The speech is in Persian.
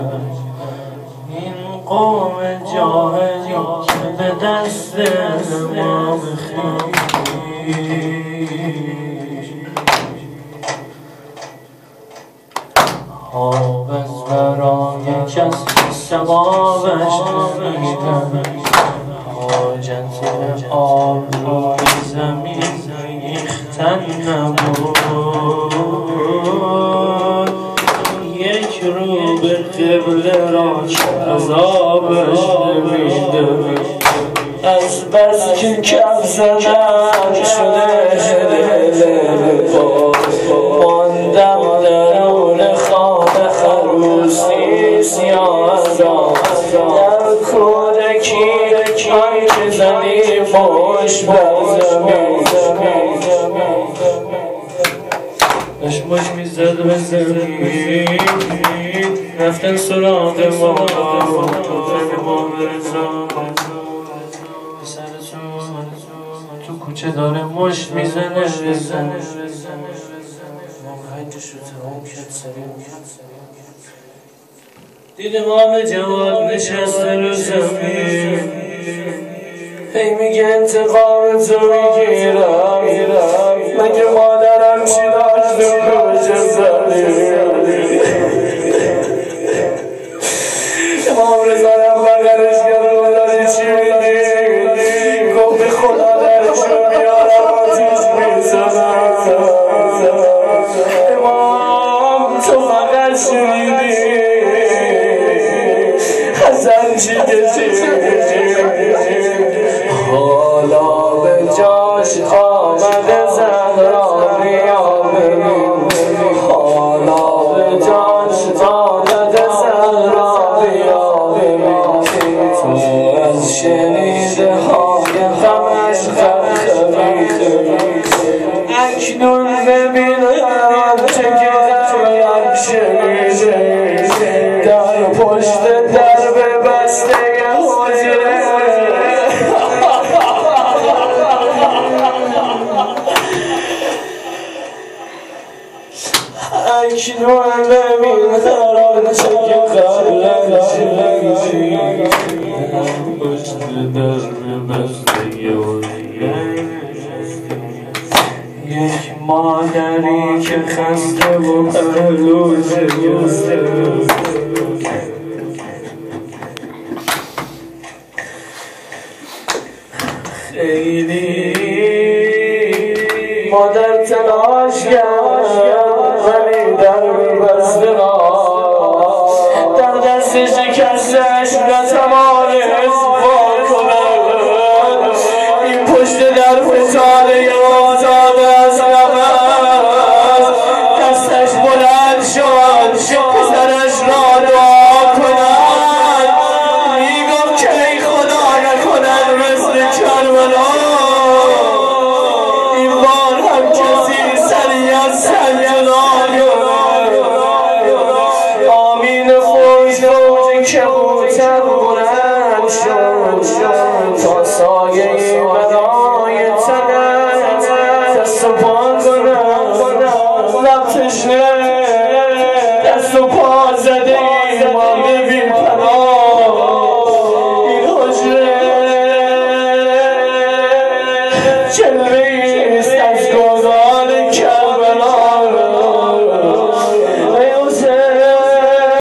این قوم جاهلی که به دست ما بخیش آب از برای کس سبابش نمیدن حاجت آب روی زمین ریختن نبود یک رو به قبله را عذابش نمیده از بس که کف زدن شده ماندم درون خانه خروسی سیاه در کودکی آن که زنی پشت بر زمین مش میزد به زمین رفتن سراغ ما برسان تو کوچه داره مش میزنه ما هنجشو تمام کرد سریم دیدم آب جواد نشسته رو زمین هی میگه انتقام تو میگیرم مگه مادرم چی داشت کجا زدی امام رضایم بغلش کرد و داری چی میگی گفت به خدا درشو میارم آتیش میزنم امام تو فقط شنیدی حسن چی کشی حالا به جاش آمده زهرا بیا ببین حالا به جاش آمده زهرا بیا ببین تو از شنیده های غمش خبری اکنون ببین آنچه که غمم شنیده در پشت درب بسته حجره اکنون ببین هر آنچه که قبلم شنیده پشت درب بسته یک مادری که خسته و پهلوزه خیلی مادر تلاش کرد ولی در بسته در دست شکستش نتوانست وا کند این پشت در فتاله آزاده از نفس دستش بلند شد پسرش را دعا کند میگفت که ای خدا نکند مثل کربلا این بار هم کسی سری از سنجلا آمین فوج کبوتر بلند شد تا سایه برای تنت دست و پا کنم لب تشنه دست و پا زده ما